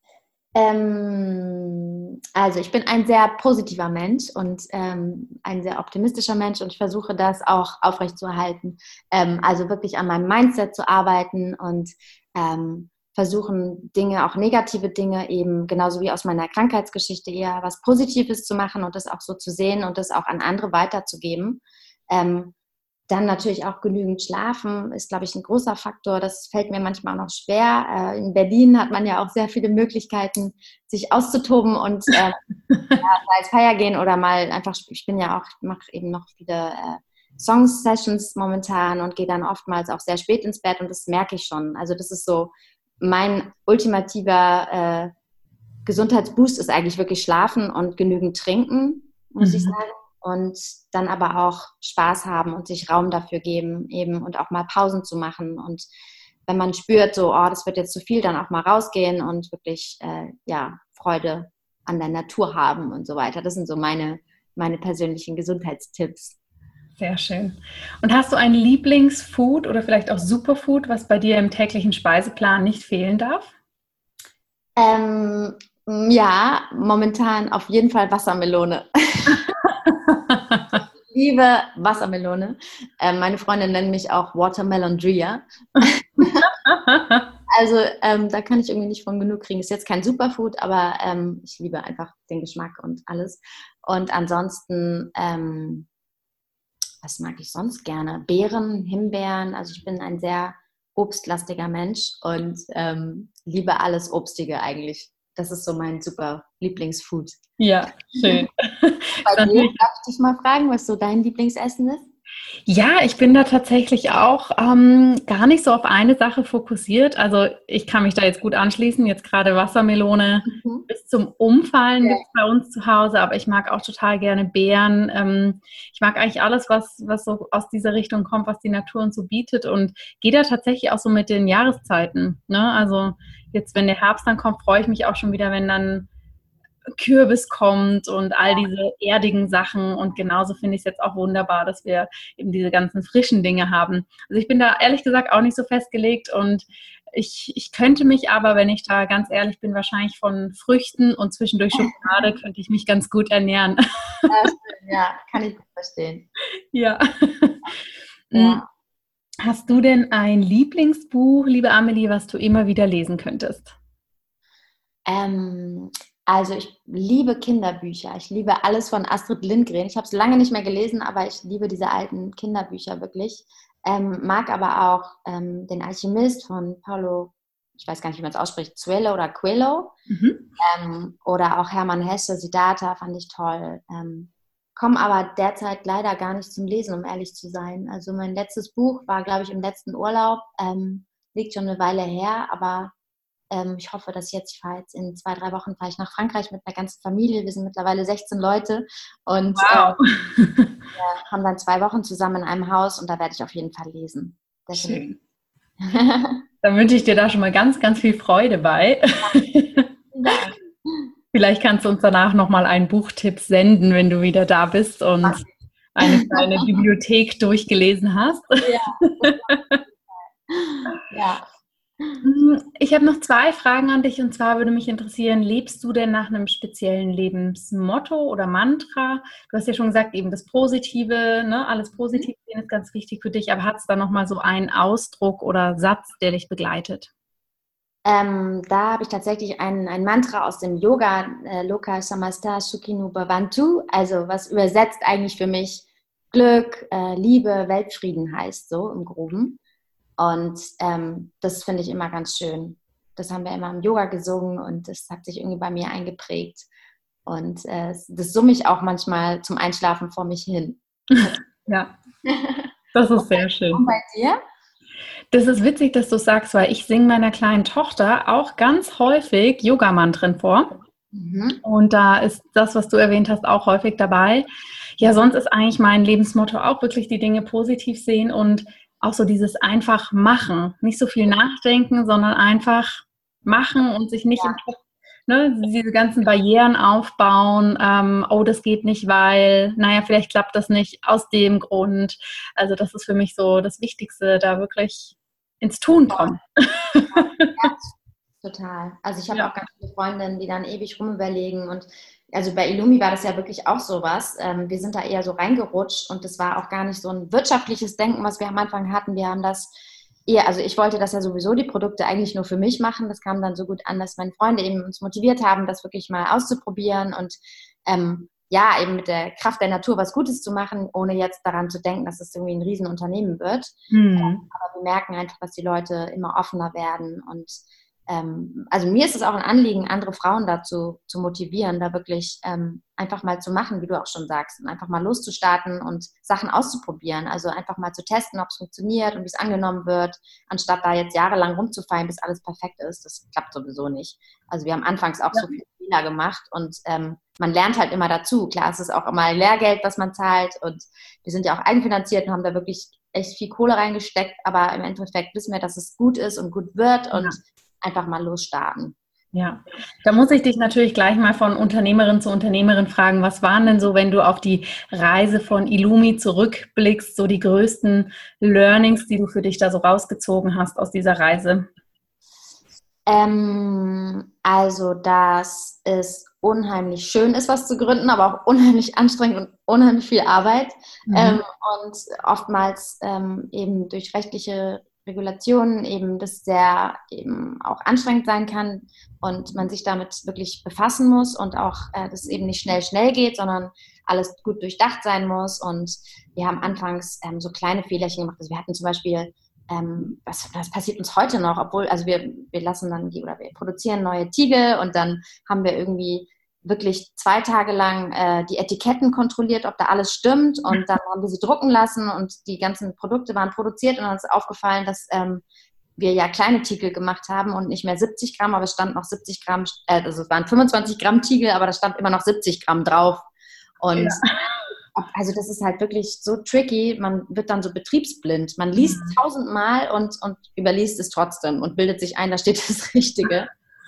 Also ich bin ein sehr positiver Mensch und ein sehr optimistischer Mensch und ich versuche das auch aufrechtzuerhalten. Also wirklich an meinem Mindset zu arbeiten und versuchen Dinge, auch negative Dinge eben genauso wie aus meiner Krankheitsgeschichte eher was Positives zu machen und das auch so zu sehen und das auch an andere weiterzugeben. Dann natürlich auch genügend schlafen ist, glaube ich, ein großer Faktor. Das fällt mir manchmal auch noch schwer. In Berlin hat man ja auch sehr viele Möglichkeiten, sich auszutoben und sei es feiern gehen oder mal einfach, ich mache eben noch viele Song-Sessions momentan und gehe dann oftmals auch sehr spät ins Bett und das merke ich schon. Also das ist so mein ultimativer Gesundheitsboost ist eigentlich wirklich Schlafen und genügend trinken, muss ich sagen. Und dann aber auch Spaß haben und sich Raum dafür geben eben und auch mal Pausen zu machen. Und wenn man spürt, so, das wird jetzt zu viel, dann auch mal rausgehen und wirklich Freude an der Natur haben und so weiter. Das sind so meine persönlichen Gesundheitstipps. Sehr schön. Und hast du ein Lieblingsfood oder vielleicht auch Superfood, was bei dir im täglichen Speiseplan nicht fehlen darf? Ja, momentan auf jeden Fall Wassermelone. Ich liebe Wassermelone. Meine Freunde nennen mich auch Watermelon Drea. Also da kann ich irgendwie nicht von genug kriegen. Ist jetzt kein Superfood, aber ich liebe einfach den Geschmack und alles. Und ansonsten, was mag ich sonst gerne? Beeren, Himbeeren. Also ich bin ein sehr obstlastiger Mensch und liebe alles Obstige eigentlich. Das ist so mein super Lieblingsfood. Ja, schön. Bei dir, darf ich dich mal fragen, was so dein Lieblingsessen ist? Ja, ich bin da tatsächlich auch gar nicht so auf eine Sache fokussiert. Also ich kann mich da jetzt gut anschließen. Jetzt gerade Wassermelone bis zum Umfallen gibt es bei uns zu Hause, aber ich mag auch total gerne Beeren. Ich mag eigentlich alles, was so aus dieser Richtung kommt, was die Natur uns so bietet und gehe da tatsächlich auch so mit den Jahreszeiten. Ne? Also jetzt, wenn der Herbst dann kommt, freue ich mich auch schon wieder, wenn dann Kürbis kommt und all diese erdigen Sachen und genauso finde ich es jetzt auch wunderbar, dass wir eben diese ganzen frischen Dinge haben. Also ich bin da ehrlich gesagt auch nicht so festgelegt und ich könnte mich aber, wenn ich da ganz ehrlich bin, wahrscheinlich von Früchten und zwischendurch Schokolade könnte ich mich ganz gut ernähren. Ja, kann ich gut verstehen. Ja. Hast du denn ein Lieblingsbuch, liebe Amelie, was du immer wieder lesen könntest? Also ich liebe Kinderbücher. Ich liebe alles von Astrid Lindgren. Ich habe es lange nicht mehr gelesen, aber ich liebe diese alten Kinderbücher wirklich. Mag aber auch den Alchemist von Paulo, ich weiß gar nicht, wie man es ausspricht, Coelho oder Coelho. Oder auch Hermann Hesse, Siddhartha fand ich toll. Komme aber derzeit leider gar nicht zum Lesen, um ehrlich zu sein. Also mein letztes Buch war, glaube ich, im letzten Urlaub. Liegt schon eine Weile her, aber ich hoffe, dass ich fahre jetzt in 2-3 Wochen fahre ich nach Frankreich mit einer ganzen Familie. Wir sind mittlerweile 16 Leute und wir haben dann 2 Wochen zusammen in einem Haus und da werde ich auf jeden Fall lesen. Schön. Dann wünsche ich dir da schon mal ganz, ganz viel Freude bei. Ja. Vielleicht kannst du uns danach nochmal einen Buchtipp senden, wenn du wieder da bist und eine kleine Bibliothek durchgelesen hast. Ja. Ich habe noch 2 Fragen an dich und zwar würde mich interessieren, lebst du denn nach einem speziellen Lebensmotto oder Mantra? Du hast ja schon gesagt, eben das Positive, ne? Alles Positive ist ganz wichtig für dich, aber hat es da nochmal so einen Ausdruck oder Satz, der dich begleitet? Da habe ich tatsächlich ein Mantra aus dem Yoga, Loka Samasta Sukhino Bhavantu, also was übersetzt eigentlich für mich Glück, Liebe, Weltfrieden heißt, so im Groben. Und das finde ich immer ganz schön. Das haben wir immer im Yoga gesungen und das hat sich irgendwie bei mir eingeprägt. Und das summe ich auch manchmal zum Einschlafen vor mich hin. Ja, das ist sehr schön. Und bei dir? Das ist witzig, dass du sagst, weil ich singe meiner kleinen Tochter auch ganz häufig Yoga-Mantren vor. Mhm. Und da ist das, was du erwähnt hast, auch häufig dabei. Ja, sonst ist eigentlich mein Lebensmotto auch wirklich die Dinge positiv sehen und auch so dieses einfach machen. Nicht so viel nachdenken, sondern einfach machen und sich nicht im Kopf, ne, diese ganzen Barrieren aufbauen. Oh, das geht nicht, weil, naja, vielleicht klappt das nicht aus dem Grund. Also das ist für mich so das Wichtigste, da wirklich ins Tun kommen. Ja, total. Also ich habe Ja. auch ganz viele Freundinnen, die dann ewig rumüberlegen und also bei Illumi war das ja wirklich auch sowas. Wir sind da eher so reingerutscht und das war auch gar nicht so ein wirtschaftliches Denken, was wir am Anfang hatten. Wir haben das eher, also ich wollte das ja sowieso, die Produkte eigentlich nur für mich machen. Das kam dann so gut an, dass meine Freunde eben uns motiviert haben, das wirklich mal auszuprobieren und ja, eben mit der Kraft der Natur was Gutes zu machen, ohne jetzt daran zu denken, dass es irgendwie ein Riesenunternehmen wird. Aber wir merken einfach, dass die Leute immer offener werden und also mir ist es auch ein Anliegen, andere Frauen dazu zu motivieren, da wirklich einfach mal zu machen, wie du auch schon sagst, und einfach mal loszustarten und Sachen auszuprobieren. Also einfach mal zu testen, ob es funktioniert und wie es angenommen wird, anstatt da jetzt jahrelang rumzufallen, bis alles perfekt ist. Das klappt sowieso nicht. Also wir haben anfangs auch so viele Fehler gemacht und man lernt halt immer dazu. Klar, es ist auch immer Lehrgeld, was man zahlt und wir sind ja auch eigenfinanziert und haben da wirklich echt viel Kohle reingesteckt, aber im Endeffekt wissen wir, dass es gut ist und gut wird und einfach mal losstarten. Ja, da muss ich dich natürlich gleich mal von Unternehmerin zu Unternehmerin fragen, was waren denn so, wenn du auf die Reise von Illumi zurückblickst, so die größten Learnings, die du für dich da so rausgezogen hast aus dieser Reise? Also, dass es unheimlich schön ist, was zu gründen, aber auch unheimlich anstrengend und unheimlich viel Arbeit. Und oftmals eben durch rechtliche Regulationen eben das sehr eben auch anstrengend sein kann und man sich damit wirklich befassen muss und auch das eben nicht schnell geht, sondern alles gut durchdacht sein muss. Und wir haben anfangs so kleine Fehlerchen gemacht. Also wir hatten zum Beispiel das passiert uns heute noch, obwohl, also wir lassen dann oder wir produzieren neue Tiegel und dann haben wir irgendwie wirklich 2 Tage lang die Etiketten kontrolliert, ob da alles stimmt und dann haben wir sie drucken lassen und die ganzen Produkte waren produziert und dann ist aufgefallen, dass wir ja kleine Tiegel gemacht haben und nicht mehr 70 Gramm, aber es stand noch 70 Gramm, also es waren 25 Gramm Tiegel, aber da stand immer noch 70 Gramm drauf und also das ist halt wirklich so tricky, man wird dann so betriebsblind. Man liest 1000-mal und überliest es trotzdem und bildet sich ein, da steht das Richtige.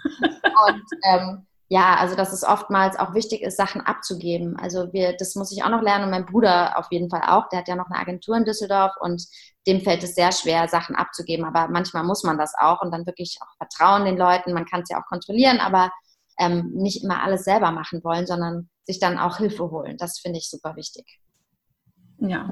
Und ja, also dass es oftmals auch wichtig ist, Sachen abzugeben. Also das muss ich auch noch lernen und mein Bruder auf jeden Fall auch. Der hat ja noch eine Agentur in Düsseldorf und dem fällt es sehr schwer, Sachen abzugeben. Aber manchmal muss man das auch und dann wirklich auch vertrauen den Leuten. Man kann es ja auch kontrollieren, aber nicht immer alles selber machen wollen, sondern sich dann auch Hilfe holen. Das finde ich super wichtig. Ja,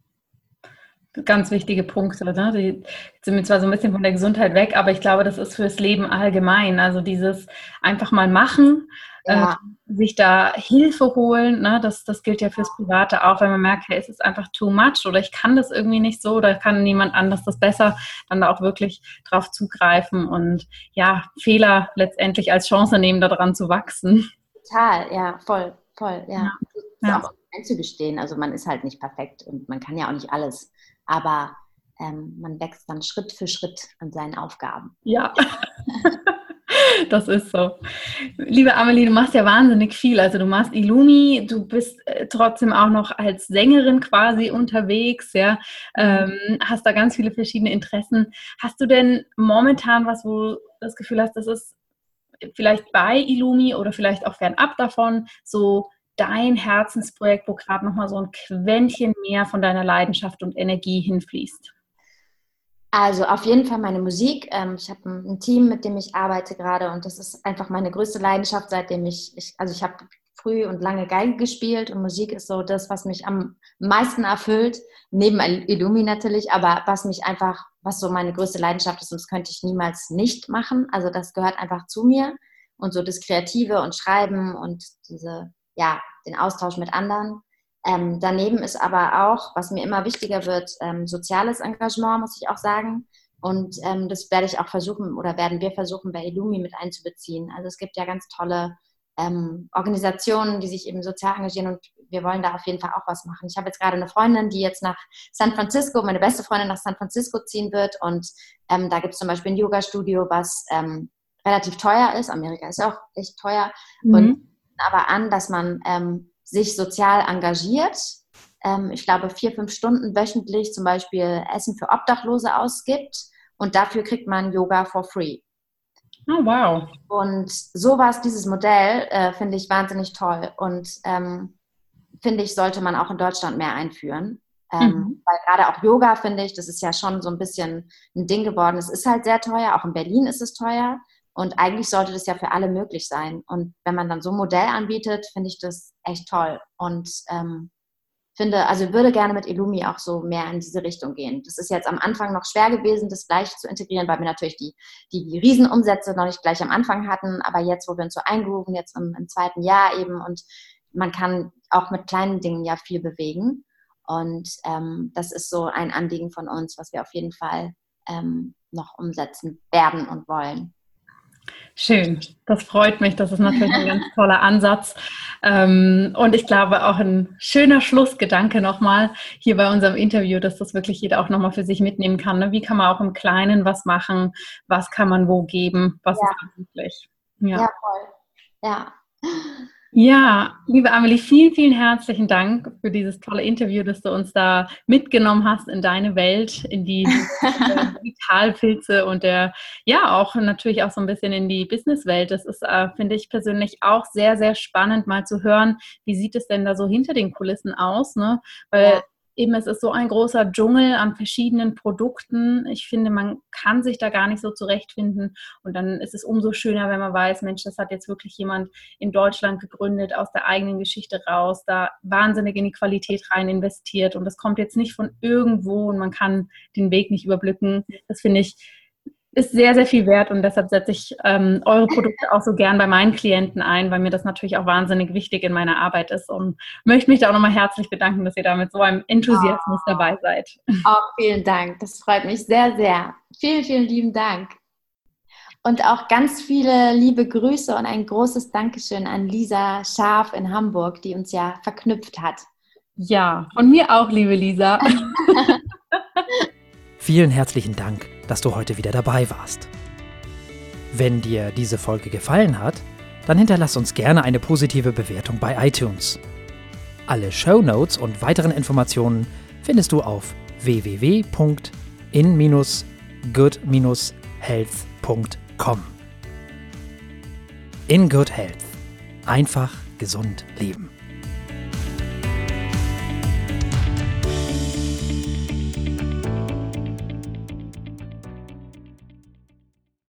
ganz wichtige Punkte. Ne? Die sind mir zwar so ein bisschen von der Gesundheit weg, aber ich glaube, das ist fürs Leben allgemein. Also dieses einfach mal machen, sich da Hilfe holen, ne? Das gilt ja fürs Private auch, wenn man merkt, hey, es ist einfach too much oder ich kann das irgendwie nicht so oder kann niemand anders das besser, dann da auch wirklich drauf zugreifen und ja, Fehler letztendlich als Chance nehmen, daran zu wachsen. Total, ja, voll, ja. Ja. Auch einzugestehen, also man ist halt nicht perfekt und man kann ja auch nicht alles, aber man wächst dann Schritt für Schritt an seinen Aufgaben. Ja. Das ist so. Liebe Amelie, du machst ja wahnsinnig viel. Also du machst Illumi, du bist trotzdem auch noch als Sängerin quasi unterwegs, ja, hast da ganz viele verschiedene Interessen. Hast du denn momentan was, wo du das Gefühl hast, das ist vielleicht bei Illumi oder vielleicht auch fernab davon so dein Herzensprojekt, wo gerade nochmal so ein Quäntchen mehr von deiner Leidenschaft und Energie hinfließt? Also auf jeden Fall meine Musik. Ich habe ein Team, mit dem ich arbeite gerade und das ist einfach meine größte Leidenschaft, seitdem ich habe früh und lange Geige gespielt und Musik ist so das, was mich am meisten erfüllt, neben Illumi natürlich, aber was so meine größte Leidenschaft ist und das könnte ich niemals nicht machen. Also das gehört einfach zu mir und so das Kreative und Schreiben und den Austausch mit anderen. Daneben ist aber auch, was mir immer wichtiger wird, soziales Engagement, muss ich auch sagen. Und das werde ich auch versuchen oder werden wir versuchen, bei Illumi mit einzubeziehen. Also es gibt ja ganz tolle Organisationen, die sich eben sozial engagieren und wir wollen da auf jeden Fall auch was machen. Ich habe jetzt gerade eine Freundin, die jetzt nach San Francisco, meine beste Freundin nach San Francisco ziehen wird und da gibt es zum Beispiel ein Yoga-Studio, was relativ teuer ist. Amerika ist auch echt teuer. Und aber an, dass man sich sozial engagiert. Ich glaube, 4-5 Stunden wöchentlich zum Beispiel Essen für Obdachlose ausgibt und dafür kriegt man Yoga for free. Oh, wow. Und sowas, dieses Modell, finde ich wahnsinnig toll und finde ich, sollte man auch in Deutschland mehr einführen. Weil gerade auch Yoga, finde ich, das ist ja schon so ein bisschen ein Ding geworden. Es ist halt sehr teuer, auch in Berlin ist es teuer und eigentlich sollte das ja für alle möglich sein. Und wenn man dann so ein Modell anbietet, finde ich das echt toll und würde gerne mit Illumi auch so mehr in diese Richtung gehen. Das ist jetzt am Anfang noch schwer gewesen, das gleich zu integrieren, weil wir natürlich die Riesenumsätze noch nicht gleich am Anfang hatten, aber jetzt, wo wir uns so eingrooven, jetzt im 2. Jahr eben und man kann auch mit kleinen Dingen ja viel bewegen und das ist so ein Anliegen von uns, was wir auf jeden Fall noch umsetzen werden und wollen. Schön, das freut mich. Das ist natürlich ein ganz toller Ansatz. Und ich glaube auch ein schöner Schlussgedanke nochmal hier bei unserem Interview, dass das wirklich jeder auch nochmal für sich mitnehmen kann. Ne? Wie kann man auch im Kleinen was machen? Was kann man wo geben? Was ist möglich? Ja, voll. Ja. Ja, liebe Amelie, vielen, vielen herzlichen Dank für dieses tolle Interview, dass du uns da mitgenommen hast in deine Welt, in die Digitalpilze und auch natürlich auch so ein bisschen in die Businesswelt. Das ist, finde ich persönlich auch sehr, sehr spannend, mal zu hören, wie sieht es denn da so hinter den Kulissen aus, ne? Weil eben, es ist so ein großer Dschungel an verschiedenen Produkten. Ich finde, man kann sich da gar nicht so zurechtfinden. Und dann ist es umso schöner, wenn man weiß, Mensch, das hat jetzt wirklich jemand in Deutschland gegründet, aus der eigenen Geschichte raus, da wahnsinnig in die Qualität rein investiert. Und das kommt jetzt nicht von irgendwo und man kann den Weg nicht überblicken. Das finde ich, ist sehr, sehr viel wert und deshalb setze ich eure Produkte auch so gern bei meinen Klienten ein, weil mir das natürlich auch wahnsinnig wichtig in meiner Arbeit ist und möchte mich da auch nochmal herzlich bedanken, dass ihr da mit so einem Enthusiasmus dabei seid. Vielen Dank, das freut mich sehr, sehr. Vielen, vielen lieben Dank. Und auch ganz viele liebe Grüße und ein großes Dankeschön an Lisa Scharf in Hamburg, die uns ja verknüpft hat. Ja, von mir auch, liebe Lisa. Vielen herzlichen Dank, dass du heute wieder dabei warst. Wenn dir diese Folge gefallen hat, dann hinterlass uns gerne eine positive Bewertung bei iTunes. Alle Shownotes und weiteren Informationen findest du auf www.in-good-health.com. In Good Health. Einfach gesund leben.